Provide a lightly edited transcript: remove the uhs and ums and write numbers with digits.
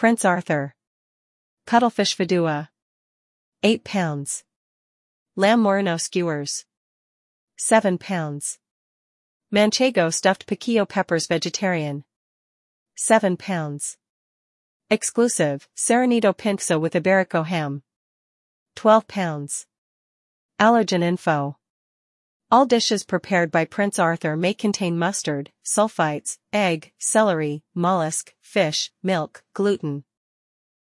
Prince Arthur. Cuttlefish fideuà. 8 pounds. Lamb Moreno skewers. 7 pounds. Manchego stuffed piquillo peppers vegetarian. 7 pounds. Exclusive, Serenito Pinzo with Iberico ham. 12 pounds. Allergen info. All dishes prepared by Prince Arthur may contain mustard, sulfites, egg, celery, mollusk, fish, milk, gluten,